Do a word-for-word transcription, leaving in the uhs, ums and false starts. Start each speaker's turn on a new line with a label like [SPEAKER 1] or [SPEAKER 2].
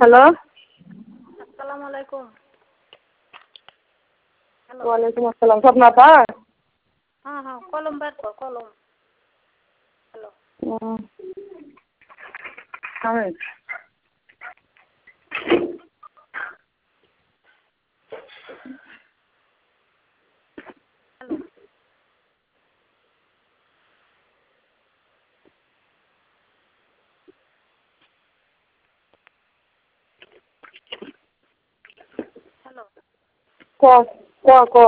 [SPEAKER 1] Hello,
[SPEAKER 2] আসসালামু আলাইকুম। Hello.
[SPEAKER 1] ওয়ালাইকুম আসসালাম। স্বপ্না আপা?
[SPEAKER 2] হ্যাঁ হ্যাঁ, কলম বের কর, কলম। হ্যালো।
[SPEAKER 1] হুম, আমি
[SPEAKER 2] হ্যালো। হ্যালো।
[SPEAKER 1] ক ক ক